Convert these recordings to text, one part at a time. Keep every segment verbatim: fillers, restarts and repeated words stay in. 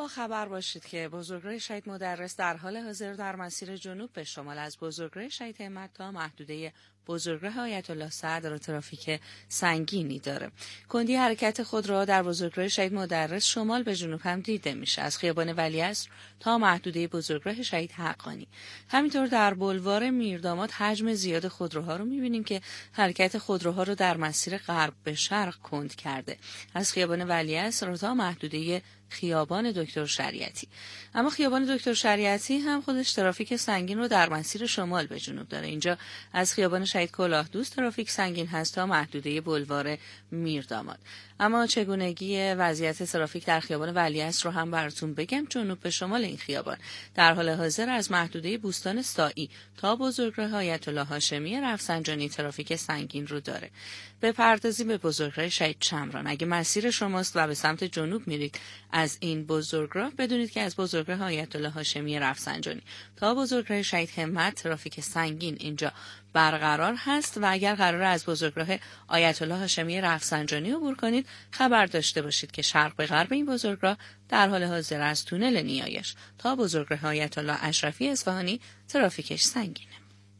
با خبر باشید که بزرگراه شهید مدرس در حال حاضر در مسیر جنوب به شمال از بزرگراه شهید همت تا محدوده بزرگراه آیت الله صدر ترافیک سنگینی داره. کندی حرکت خود را در بزرگراه شهید مدرس شمال به جنوب هم دیده میشه، از خیابان ولیعصر تا محدوده بزرگراه شهید حقانی. همینطور در بلوار میرداماد حجم زیاد خودروها رو میبینیم که حرکت خودروها رو در مسیر غرب به شرق کند کرده، از خیابان ولیعصر تا محدوده خیابان دکتر شریعتی. اما خیابان دکتر شریعتی هم خودش ترافیک سنگین رو در مسیر شمال به جنوب داره. اینجا از خیابان شهید کلاهدوست ترافیک سنگین هست تا محدوده بلوار میرداماد. اما چگونگی وضعیت ترافیک در خیابان ولیعصر رو هم براتون بگم. جنوب به شمال این خیابان در حال حاضر از محدوده بوستان سائی تا بزرگراه آیت الله هاشمی رفسنجانی ترافیک سنگین رو داره. بپردازیم به بزرگراه شهید شمران. اگه مسیر شماست و به سمت جنوب میرید از این بزرگراه، بدونید که از بزرگراه آیت الله هاشمی رفسنجانی تا بزرگراه شهید همت ترافیک سنگین اینجا برقرار هست و اگر قراره از بزرگراه آیت الله هاشمی رفسنجانی عبور کنید، خبر داشته باشید که شرق به غرب این بزرگراه در حال حاضر از تونل نیایش تا بزرگراه آیت الله اشرفی اصفهانی ترافیکش سنگینه.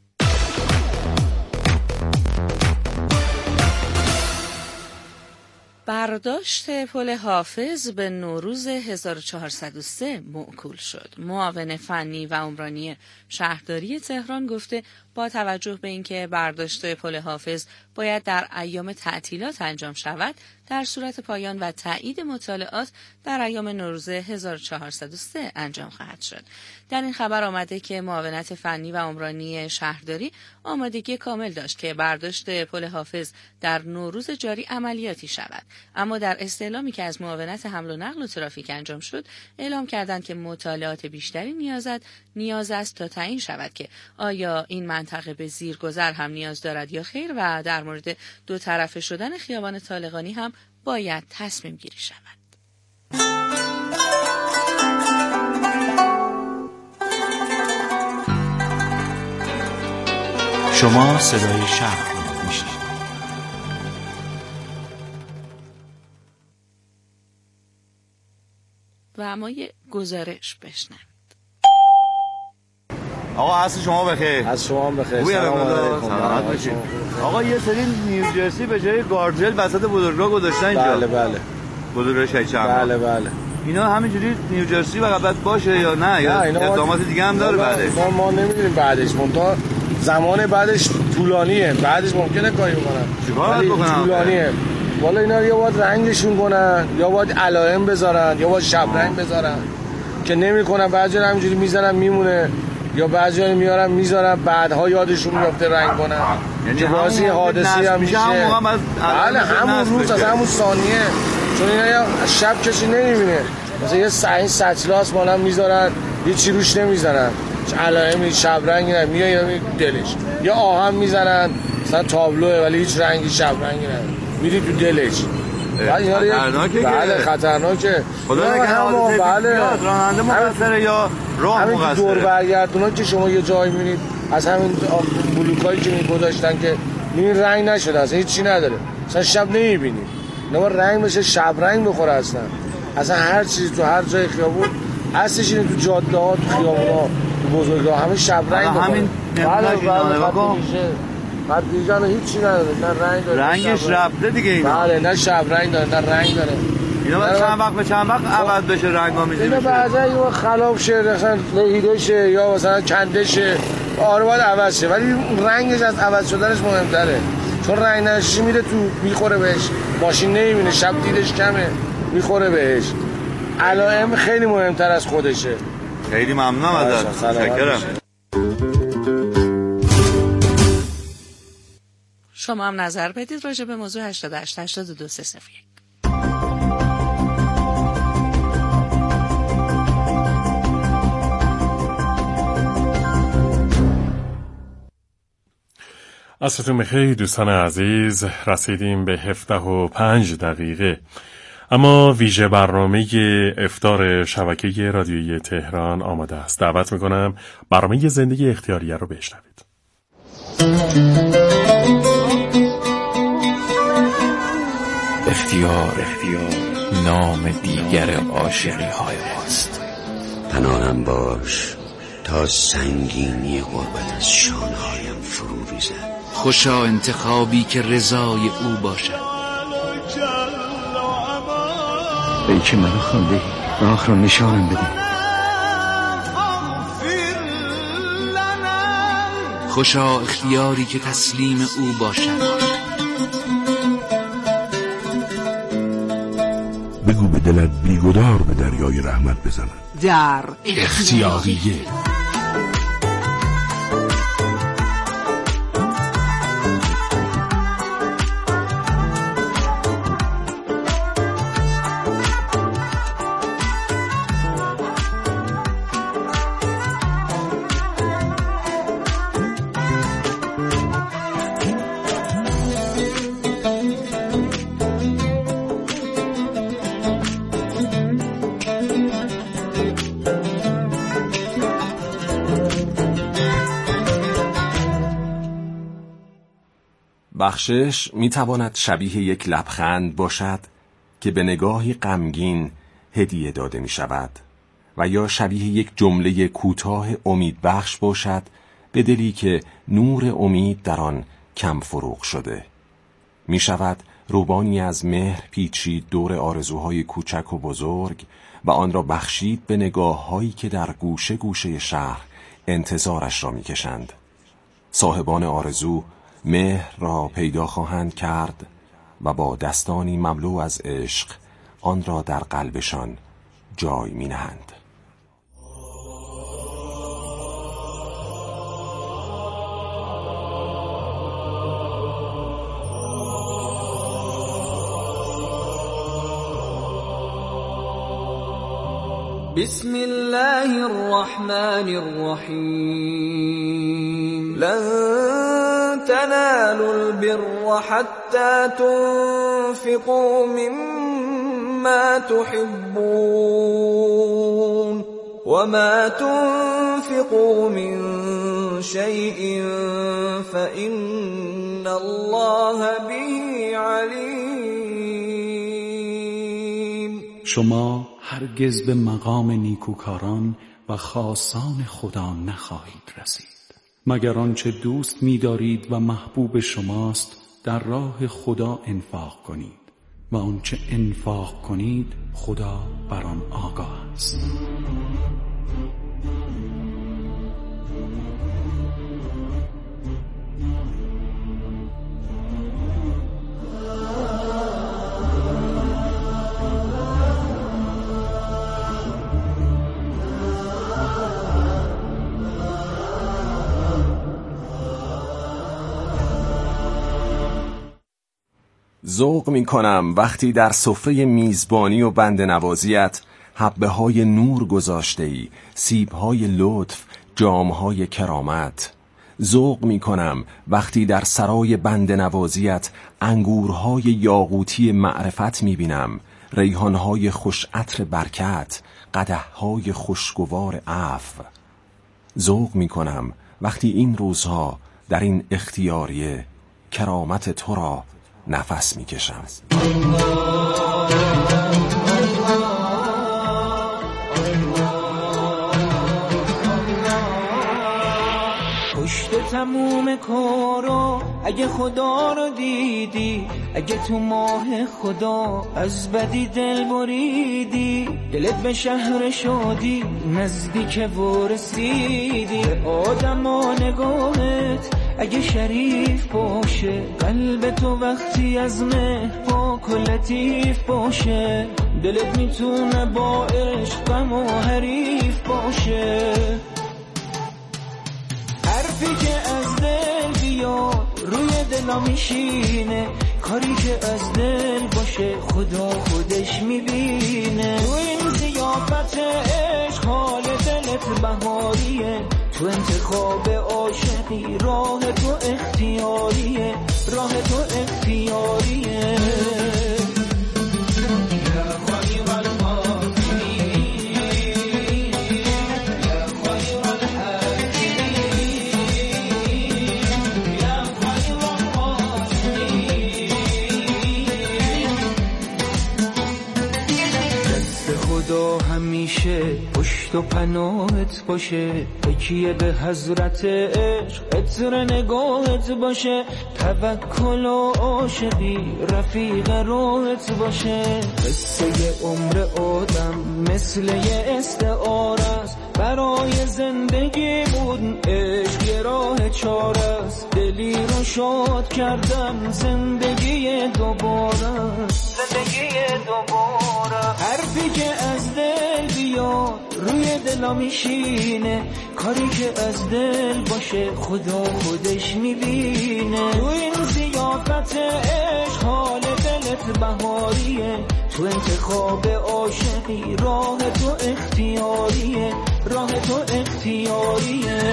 برداشت پل حافظ به نوروز هزار و چهارصد و سه موکول شد. معاون فنی و عمرانی شهرداری تهران گفته با توجه به اینکه برداشت پل حافظ باید در ایام تعطیلات انجام شود، در صورت پایان و تایید مطالعات در ایام نوروز هزار و چهارصد و سه انجام خواهد شد. در این خبر آمده که معاونت فنی و عمرانی شهرداری آمادگی کامل داشت که برداشت پل حافظ در نوروز جاری عملیاتی شود، اما در استعلامی که از معاونت حمل و نقل و ترافیک انجام شد، اعلام کردند که مطالعات بیشتری نیازد نیاز است تا تعیین شود که آیا این منطقه به زیرگذر هم نیاز دارد یا خیر و در مورد دو طرفه شدن خیابان طالقانی هم باید تصمیم گیری شود. شما صدای شهر رو میشنوید. و اما یه گزارش بشنوید. آقا عصر شما بخیر. از شما هم بخیر. سلام علیکم. آقا یه سری نیوجرسی به جای گاردرل وسط بزرگراه گذاشتن اینجا. بله بله. بزرگراه شهید شمران. بله بله. اینا همینجوری نیوجرسی فقط باشه یا نه؟ یا اقدامات دیگه هم داره بعدش؟ ما ما نمیدونیم بعدش. منتها زمان بعدش طولانیه. بعدش ممکنه کاری بکنن. چیکار باید بکنن؟ طولانیه. والا اینا یا باید رنگشون کنن یا باید علائم بذارن یا باید شب رنگ بذارن که نمیکنن. بعضی همینجوری میزنن میمونه، یا بعضی میارن میذارن بعدها یادشون میافته رنگ کنن. یعنی که واسه حادثی هم میشه. بله همون روز از همون ثانیه، چون اینا یا شب کسی نمیبینه. مثلا یه سعی سطلاس مالا میذارن هیچی روش نمیذارن، علائمی شب رنگی نه میاد دلش، یا آهن میذارن مثلا تابلوه ولی هیچ رنگی شب رنگی نه میری تو دلش. خطرناکه. بله خطرناکه. خدا نکنه حادثه بله. بیاد راننده مقصره یا راه مقصره. همین دور برگردونا که شما یه جایی میبینید از همین بلوکایی که میگذاشتن که میبینید رنگ نشده، اصلا هیچ چی نداره، اصلا شب نمیبینید. نه رنگ بشه شب رنگ بخوره اصلا. اصلا هر چیزی تو هر جای خیابون اصلش اینه، تو جاده ها تو خیابونا تو بزرگراه همه شب رنگ بخوره. همین نمونهش نگاه کن. بعد دیجان هیچی نداره، نه رنگ داره رنگش رفته دیگه اینا. بله نه شب رنگ داره نه رنگ داره. اینا باید چند وقت به چند وقت عوض بشه رنگ‌آمیزی بشه. اینا بعضا یا خراب شه مثلا لهیده شه یا مثلا کنده شه، آره باید عوض شه، ولی رنگش از عوض شدنش مهمتره، چون رنگ نشی میره تو میخوره بهش، ماشین نمیبینه، شب دیدش کمه میخوره بهش. علائم خیلی مهمتر از خودشه. خیلی ممنونم ازت. متشکرم. شما هم نظر بدید راجع به موضوع هشتاد و هشت هشتاد و دو سه صفر یک. عصرتون بخیر دوستان عزیز، رسیدیم به هفده و پنج دقیقه، اما ویژه برنامه افطار شبکه رادیویی تهران آماده است. دعوت میکنم برنامه زندگی اختیاریه رو بشنوید. اختیاریه اختیار نام دیگر عاشقی های ماست. پناهم باش تا سنگینی غربت از شانهایم فرو ریزد. خوشا انتخابی که رضای او باشد. ای که منو خوانده راه رو نشانم بده. خوشا اختیاری که تسلیم او باشد. بگو به دلت بیگدار به دریای رحمت بزنن. در اختیاریه. بخشش میتواند شبیه یک لبخند باشد که به نگاهی غمگین هدیه داده می شود و یا شبیه یک جمله کوتاه امید بخش باشد به دلی که نور امید در آن کم فروغ شده. می شود روبانی از مهر پیچید دور آرزوهای کوچک و بزرگ و آن را بخشید به نگاه‌هایی که در گوشه گوشه شهر انتظارش را می کشند. صاحبان آرزو مهر را پیدا خواهند کرد و با دستانی مملو از عشق آن را در قلبشان جای می نهند. بسم الله الرحمن الرحیم. لن تنالوا البر حتى تنفقوا مما تحبون وما تنفقوا من شيء فإن الله به علیم. شما هرگز به مقام نیکوکاران و خاصان خدا نخواهید رسید مگر آنچه دوست می‌دارید و محبوب شماست در راه خدا انفاق کنید و آنچه انفاق کنید خدا بر آن آگاه است. ذوق می کنم وقتی در سفره میزبانی و بنده نوازیت حبه های نور گذاشته ای، سیب های لطف، جام های کرامت. ذوق می کنم وقتی در سرای بنده نوازیت انگورهای یاقوتی معرفت می بینم، ریحانهای خوش عطر برکت، قدحهای خوشگوار عفو. ذوق می کنم وقتی این روزها در این اختیاریه کرامت تو را نفس میکشم. پشت تموم کارا اگه خدا رو دیدی، اگه تو ماه خدا از بدی دل بریدی، دلت به شهر شادی نزدیک و رسیدی. آدم و نگاهت اگه شریف باشه، قلب تو وقتی از مهر پاک و لطیف باشه، دلت میتونه با عشق غم و حریف باشه. حرفی که از دل بیاد روی دلا میشینه، کاری که از دل باشه خدا خودش میبینه. تو این ضیافت عشق حال دلت بهاریه، تو انتخاب عاشقی راه تو اختیاریه، راه تو اختیاریه. خدا همیشه پشت و پناهت باشه، تکیه به حضرت عشق عطر نگاهت باشه، توکل و عاشقی رفیق راهت باشه. قصه عمر آدم مثل یه استعاره است، برای زندگی بود عشق یه راه چاره است. دلی رو شاد کردم زندگی دوباره، زندگی دوباره. حرفی که از دل بیاد روی دلا میشینه، کاری که از دل باشه خدا خودش میبینه. تو این ضیافت عشق حال دلت بهاریه، تو انتخاب عاشقی راه تو اختیاریه، راه تو اختیاریه،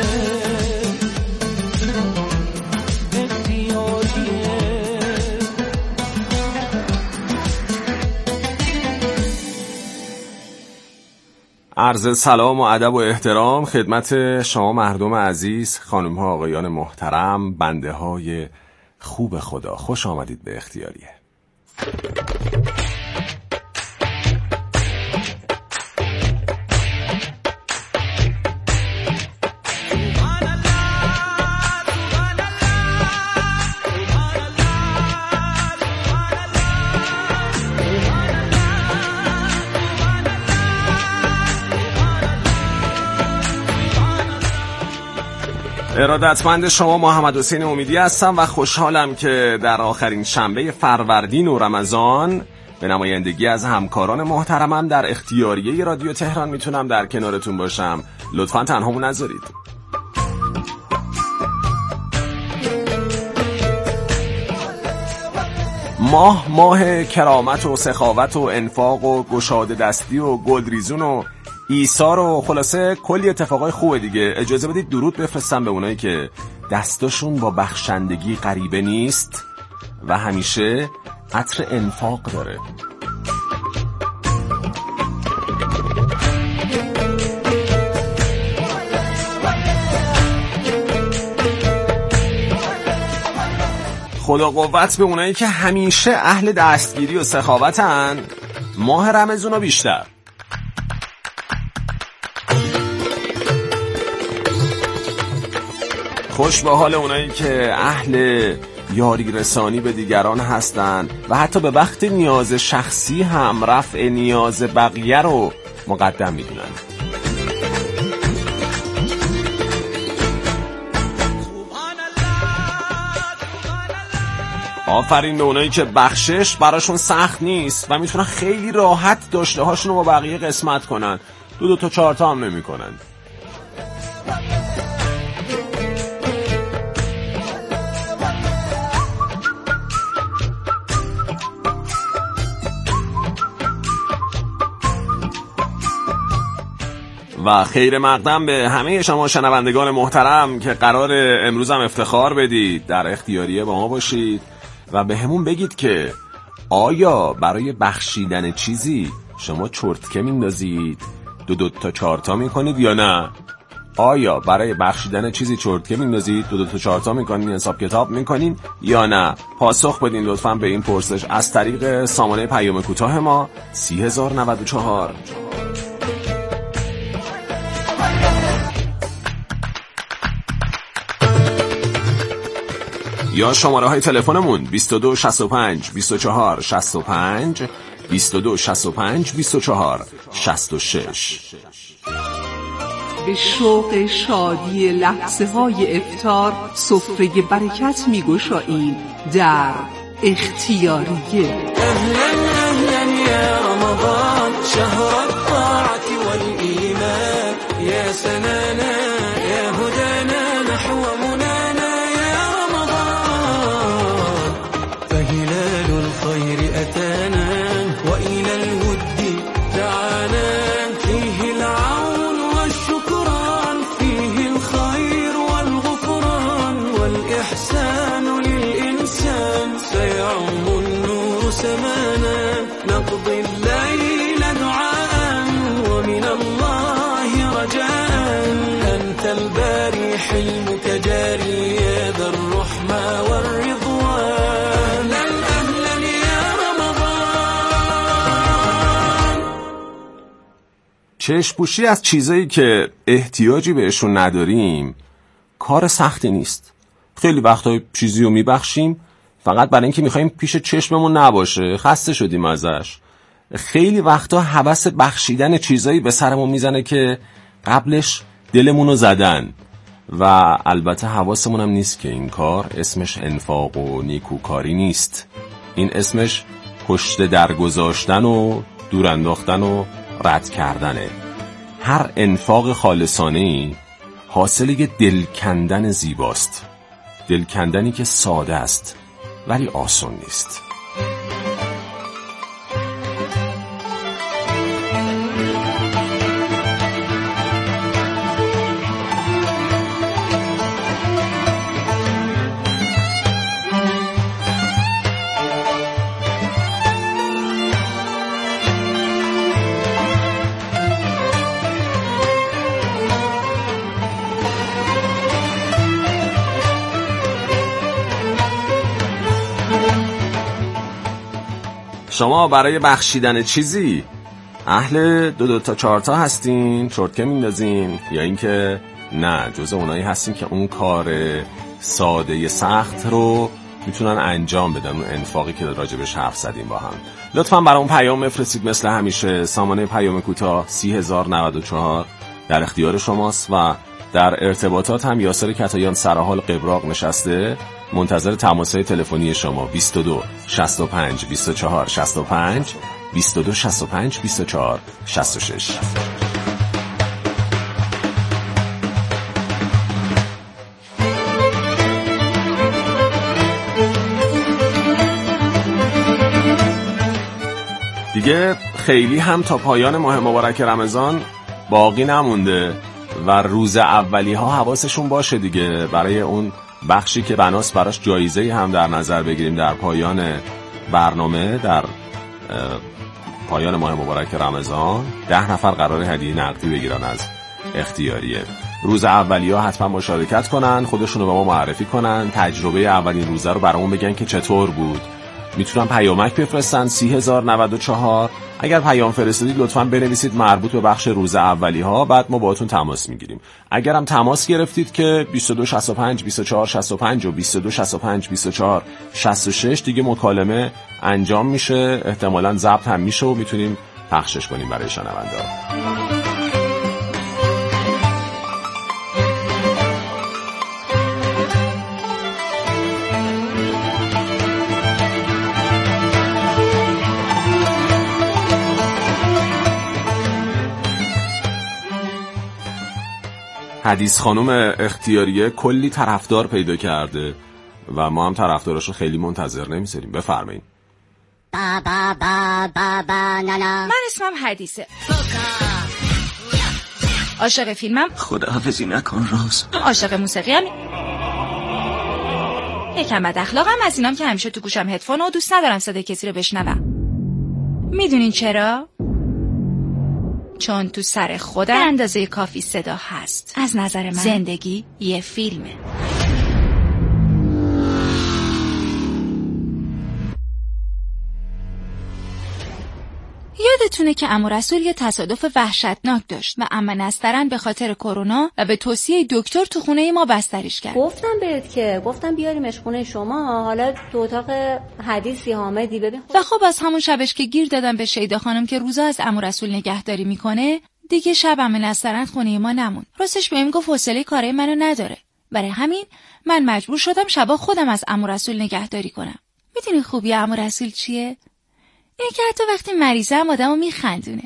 اختیاریه. عرض سلام و ادب و احترام خدمت شما مردم عزیز، خانم ها آقایان محترم، بنده های خوب خدا. خوش آمدید به اختیاریه. ارادتمند شما محمد حسین امیدی هستم و خوشحالم که در آخرین شنبه فروردین و رمضان به نمایندگی از همکاران محترمم در اختیاریه رادیو تهران میتونم در کنارتون باشم. لطفاً تنهامون نذارید. ماه ماه کرامت و سخاوت و انفاق و گشاده دستی و گلدریزون و ایثار و خلاصه کلی اتفاقای خوبه دیگه. اجازه بدید درود بفرستم به اونایی که دستاشون با بخشندگی غریبه نیست و همیشه عطر انفاق داره. خدا قوت به اونایی که همیشه اهل دستگیری و سخاوتن، ماه رمضان و بیشتر. خوش به حال اونایی که اهل یاری رسانی به دیگران هستن و حتی به وقت نیاز شخصی هم رفع نیاز بقیه رو مقدم میدونن. آفرین به اونایی که بخشش براشون سخت نیست و میتونن خیلی راحت داشته هاشون رو با بقیه قسمت کنن، دو دو تا چهار تا هم نمی کنن. و خیر مقدم به همه شما شنوندگان محترم که قرار امروز هم افتخار بدید در اختیاریه با ما باشید و به همون بگید که آیا برای بخشیدن چیزی شما چرتکه میندازید دو دو تا چهار تا میکنید یا نه؟ آیا برای بخشیدن چیزی چرتکه میندازید دو دو تا چهار تا میکنید، حساب کتاب میکنید یا نه؟ پاسخ بدین لطفاً به این پرسش از طریق سامانه پیام کوتاه ما سی هزار و نود و چهار. یا شماره های تلفنمون بیست و دو شصت و پنج بیست و چهار شصت و پنج، بیست و دو شصت و پنج بیست و چهار شصت و شش. به شوق شادی لحظه های افطار سفره برکت می گشاییم در اختیاریه. اهلا اهلا یا رمضان شهر الطاعت والایمان یا سنانا یا هدانا نحو منانا یا رمضان فهلال الخير اتانا والى الود دعانا فيه العون والشكران فيه الخير والغفران والاحسان للانسان سيعم النور سمانا نقضي الليل دعاء ومن الله رجاء أنت الباري حلمك جاري يا ذا الرحمة والرضوان أهلا أهلا يا رمضان. چشم‌پوشی از چیزایی که احتیاجی بهشون نداریم کار سختی نیست. خیلی وقتا چیزی رو میبخشیم فقط برای اینکه میخوایم پیش چشممون نباشه، خسته شدیم ازش. خیلی وقتا هوس بخشیدن چیزایی به سرمون میزنه که قبلش دلمونو زدن و البته حواسمون هم نیست که این کار اسمش انفاق و نیکوکاری نیست. این اسمش پشت درگذاشتن و دور انداختن و رد کردنه. هر انفاق خالصانه‌ای حاصل یه دل کندن زیباست، دل کندنی که ساده است ولی آسان نیست. شما برای بخشیدن چیزی اهل دو دو تا چهار تا هستین، چرتکه میندازین، یا اینکه نه جزء اونایی هستین که اون کار ساده سخت رو میتونن انجام بدن، اون انفاقی که راجبش حرف زدیم با هم؟ لطفاً برای اون پیام بفرستید. مثل همیشه سامانه پیام کوتاه سی هزار و نود و چهار در اختیار شماست و در ارتباطات هم یاسر کتایان سرحال قبراق نشسته منتظر تماس‌های تلفنی شما. بیست و دو شصت و پنج بیست و چهار شصت و پنج بیست و دو شصت و پنج بیست و چهار شصت و شش. دیگه خیلی هم تا پایان ماه مبارک رمضان باقی نمونده و روز اولی ها حواسشون باشه دیگه برای اون بخشی که بناس براش جایزه هم در نظر بگیریم در پایان برنامه. در پایان ماه مبارک رمضان ده نفر قرار هدیه نقدی بگیرن از اختیاریه. روز اولی ها حتما مشارکت کنن، خودشونو به ما معرفی کنن، تجربه اولین روزه رو برامون بگن که چطور بود. میتونن پیامک بفرستن سی هزار و نود و چهار. اگر پیام فرستادید لطفاً بنویسید مربوط به بخش روز اولی ها، بعد ما باهاتون تماس میگیریم. اگر هم تماس گرفتید که بیست و دو شصت و پنج بیست و چهار شصت و پنج و بیست و دو شصت و پنج بیست و چهار شصت و شش دیگه مکالمه انجام میشه، احتمالاً ضبط هم میشه و میتونیم پخشش کنیم برای شنونده‌ها. حدیث خانم اختیاریه کلی طرفدار پیدا کرده و ما هم طرفداراشو خیلی منتظر نمیذاریم. بفرمایید. با با با با با نانا. من اسمم حدیثه، عاشق فیلمم، خداحافظی نکن راز، عاشق موسیقیم، یکم بد اخلاقم، از اینام که همیشه تو گوشم هدفون و دوست ندارم صدای کسی رو بشنوم. میدونین چرا؟ چون تو سر خودم به اندازه کافی صدا هست. از نظر من زندگی یه فیلمه. یادتونه که عمو رسول یه تصادف وحشتناک داشت و عمه نسترن به خاطر کرونا و به توصیه دکتر تو خونه ما بستریش کرد. گفتم بهت که گفتم بیاریمش خونه شما، حالا تو اتاق حدیثی حامدی ببین. و خب از همون شبش که گیر دادم به شیدا خانم که روزا از عمو رسول نگهداری میکنه، دیگه شب عمه نسترن خونه ما نمون. راستش بهم گفت حوصله کارای منو نداره. برای همین من مجبور شدم شبا خودم از عمو رسول نگهداری کنم. میدونی خوبی عمو رسول چیه؟ اینه که حتی وقتی مریضه هم آدمو میخندونه.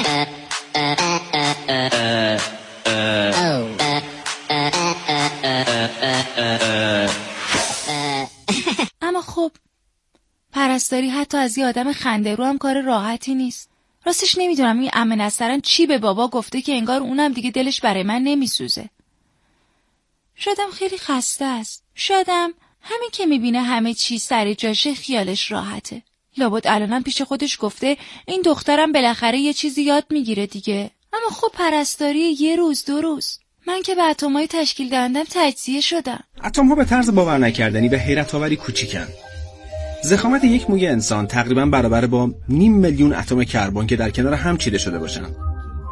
اما خب پرستاری حتی از یه آدم خنده رو هم کار راحتی نیست. راستش نمیدونم این عمه نسترن چی به بابا گفته که انگار اونم دیگه دلش برای من نمیسوزه. شایدم خیلی خسته است. شایدم همین که میبینه همه چی سر جاشه خیالش راحته. لابد الانم پیش خودش گفته این دخترم بالاخره یه چیزی یاد میگیره دیگه. اما خب پرستاری یه روز دو روز. من که به اتم‌های تشکیل دهندم تجزیه شدم. اتم‌ها به طرز باور نکردنی و حیرت آوری کوچیکن. ضخامت یک موی انسان تقریبا برابر با نیم میلیون اتم کربن که در کنار هم چیده شده باشن.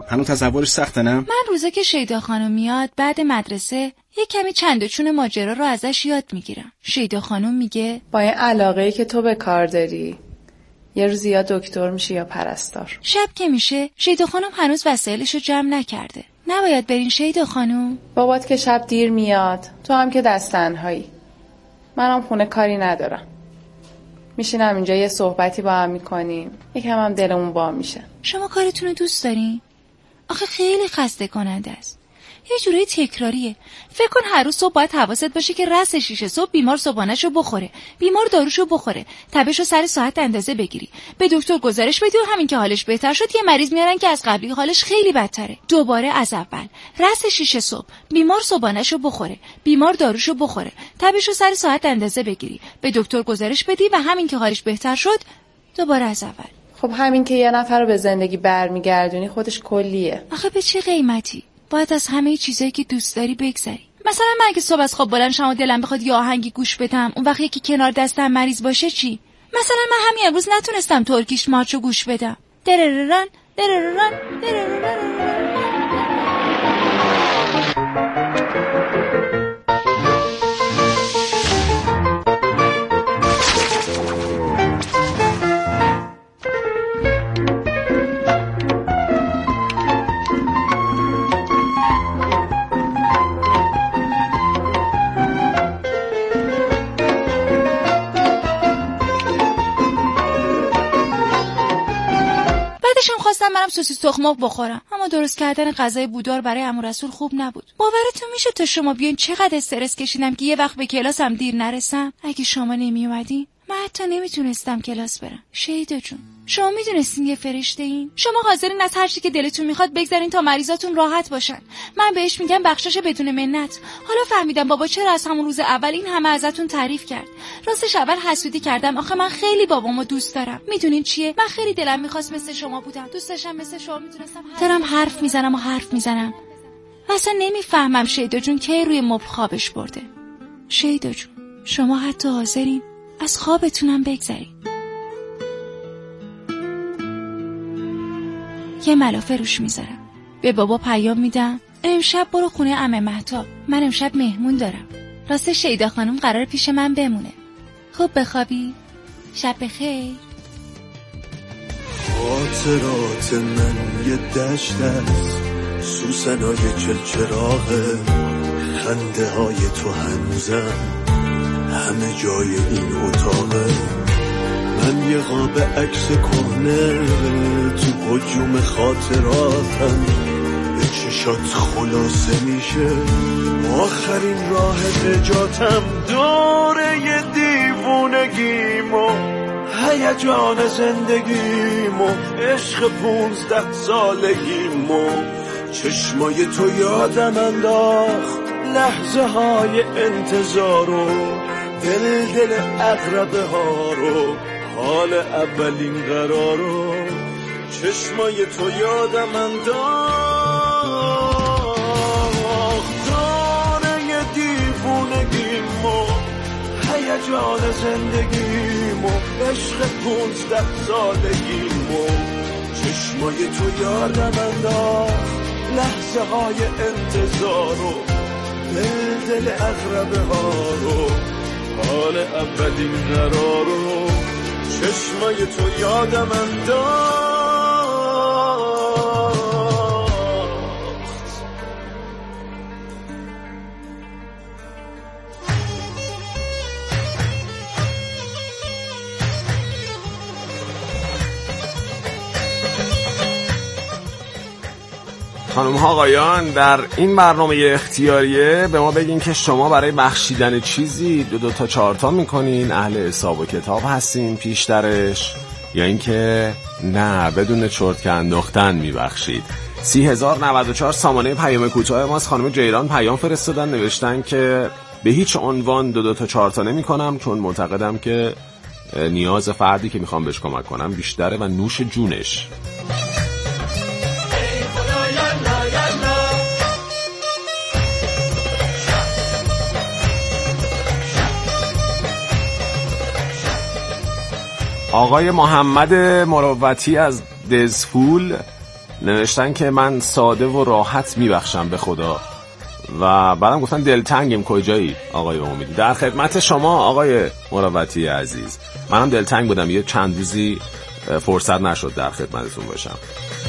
هنوز تصورش سخته نه؟ من روزا که شیدا خانم میاد بعد مدرسه یه کمی چند و چون ماجرا رو ازش یاد میگیرم. شیدا خانم میگه با این علاقه‌ای که تو به کار داری یه روز یا دکتر میشی یا پرستار. شب که میشه شیدا خانم هنوز وسایلش رو جمع نکرده. نباید برین شیدا خانم؟ بابات که شب دیر میاد، تو هم که دست تنهایی. منم خونه کاری ندارم. میشینم اینجا یه صحبتی با هم میکنیم، یکم هم دلمون با میشه. شما کارتون رو دوست دارین؟ آخه خیلی خسته کننده است. یه جوری تکراریه. فکر کن هر روز صبح باید حواست باشه که رأس شیشه صبح بیمار صبحانه‌شو بخوره، بیمار داروشو بخوره، تبشو سر ساعت اندازه بگیری، به دکتر گزارش بدی و همین که حالش بهتر شد یه مریض میارن که از قبلی حالش خیلی بدتره. دوباره از اول. رأس شیشه صبح، بیمار صبحانه‌شو بخوره، بیمار داروشو بخوره، تبشو سر ساعت اندازه بگیری، به دکتر گزارش بدی و همین که حالش بهتر شد دوباره از اول. خب همین که یه نفر رو به زندگی برمیگردونی خودش کلیه. آخه به چه قیمتی؟ باید از همه چیزایی که دوست داری بگذری. مثلا من که صبح از خواب بلند شم و دلم بخواد یه آهنگی گوش بدم، اون وقتی که کنار دستم مریض باشه چی؟ مثلا من همین امروز نتونستم ترکیش مارچو گوش بدم. درررن درررن درررن. خواستم برم سوسیس تخم مرغ بخورم، اما درست کردن غذای بودار برای عمو رسول خوب نبود. باورتون میشه تا شما بیاین چقدر استرس کشیدم که یه وقت به کلاسم دیر نرسم؟ اگه شما نمی اومدین من حتی نمیتونستم کلاس برم. شیدا جون، شما میدونستین یه فرشته این؟ شما حاضرین از هر چی که دلتون میخواد بگذارین تا مریضاتون راحت باشن. من بهش میگم بخشش بدون منت. حالا فهمیدم بابا چرا از همون روز اول این همه ازتون تعریف کرد. راستش اول حسودی کردم، آخه من خیلی بابامو دوست دارم. میدونین چیه؟ من خیلی دلم میخواست مثل شما بودم. دوست داشتم مثل شما میتونستم دارم حرف میزنم و حرف میزنم. اصلا نمیفهمم شیدا جون کی روی مبل خوابش برده. شیدا جون، شما حتی حاضرین از خوابتونم بگذرین. یه ملافه روش میذارم، به بابا پیام میدم امشب برو خونه عمه مهتاب، من امشب مهمون دارم. راست شیدا خانم قرار پیش من بمونه. خوب بخوابی، شب بخیر. خاطرات من یه دشت است، سوسنای چلچراغه، خنده های تو هنوزم همه جای این اتاقه. من یه قاب عکس کهنه تو هجوم خاطراتم، به چشات خلاصه میشه آخرین راه نجاتم. دوره یه دیوونگیمو، هیجان زندگیمو، عشق پونزده سالگیمو، چشمای تو یادم انداخت لحظه های انتظارو، دل دل اقربه ها رو، حال اولین قرارو، چشمای تو یادم انداخت. داره دیوونگیمو، هیجان زندگیمو، عشق پونزده سالگیمو، چشمای تو یادم انداخت لحظه های انتظارو، دل دل اقربه ها رو، حال اولین قرارو، چشمای تو یادم انداخت. خانم ها آقایان، در این برنامه اختیاریه به ما بگین که شما برای بخشیدن چیزی دو دو تا چهار تا میکنین، اهل حساب و کتاب هستین پیشترش، یا اینکه نه بدون چرت که انداختن میبخشید. سی هزار نود و چهار سامانه پیام کوتاه ماست. خانم جیران پیام فرستادن، نوشتن که به هیچ عنوان دو دو تا چهار تا نمی کنم، چون معتقدم که نیاز فردی که میخوام بهش کمک کنم بیشتره و نوش جونش. آقای محمد مروتی از دزفول نوشتن که من ساده و راحت میبخشم به خدا و بعدم گفتن دلتنگیم. کجایی آقای امیدی؟ در خدمت شما آقای مروتی عزیز. منم دلتنگ بودم، یه چند روزی فرصت نشد در خدمتتون باشم.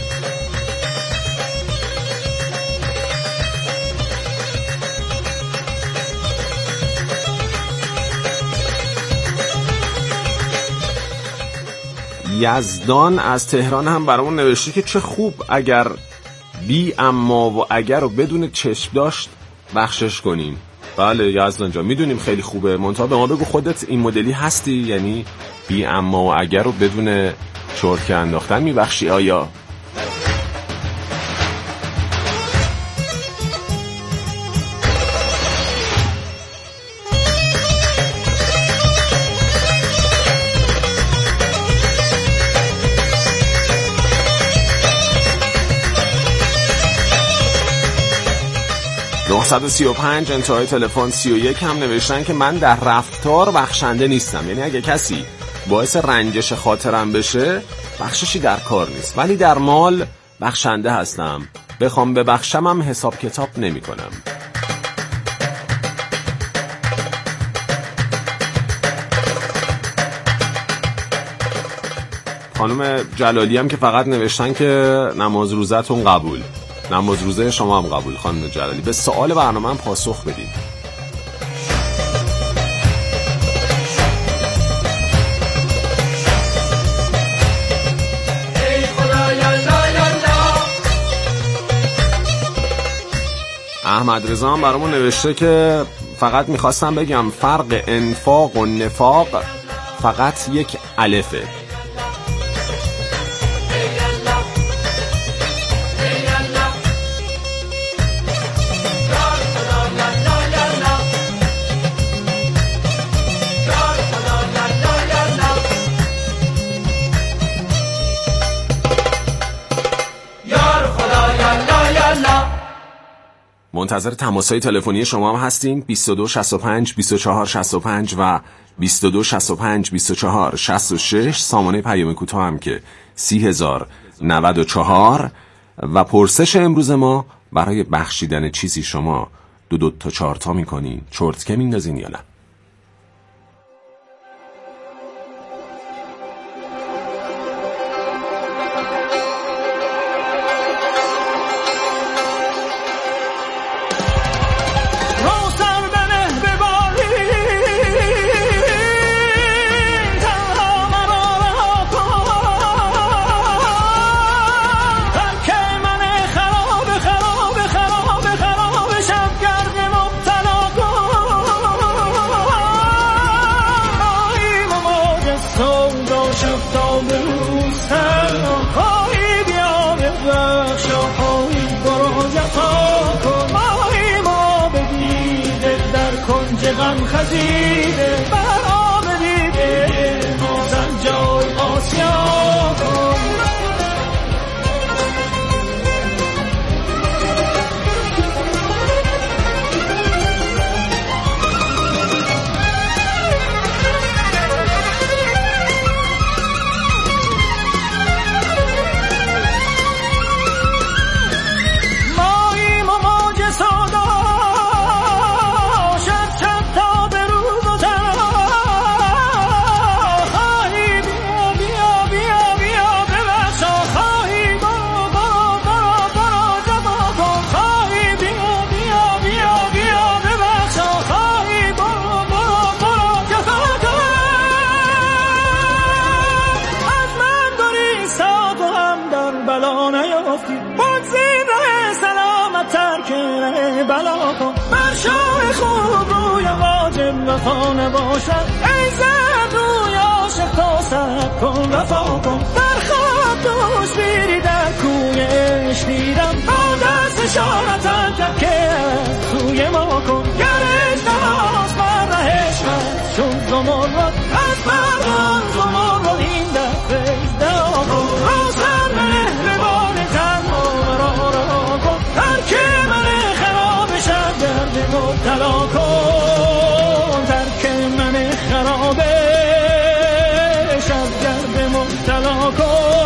یزدان از تهران هم برامون نوشته که چه خوب اگر بی اما و اگر رو بدون چشم داشت بخشش کنیم. بله یزدان جان میدونیم خیلی خوبه، منتها به ما بگو خودت این مدلی هستی؟ یعنی بی اما و اگر رو بدون چرتکه انداختن میبخشی آیا؟ نه سه پنج انتهای تلفن سی و یک هم نوشتن که من در رفتار بخشنده نیستم، یعنی اگه کسی باعث رنجش خاطرم بشه بخششی در کار نیست، ولی در مال بخشنده هستم، بخوام ببخشم هم حساب کتاب نمی کنم. خانم جلالی هم که فقط نوشتن که نماز روزتون قبول. نماز روزه شما هم قبول خانم جلالی. به سوال برنامه هم پاسخ بدید. احمد رضا هم برامون نوشته که فقط میخواستم بگم فرق انفاق و نفاق فقط یک الفه. منتظر تماس‌های تلفنی شما هم هستیم. بیست و دو شصت و پنج بیست و چهار شصت و پنج و بیست و دو شصت و پنج بیست و چهار شصت و شش. سامانه پیام کوتاه هم که سی هزار و نود و چهار. و پرسش امروز ما برای بخشیدن چیزی شما دو دو تا چهار تا میکنین، چرتکه میندازین یا نه؟ غم خزیده بر آب دیده مازن جای آسیا کن. ماییم و موج سودا بلا کن بر شاه خوب روی واجب وفا نباشد ای زد روی عاشق تا سرد کن وفا کن.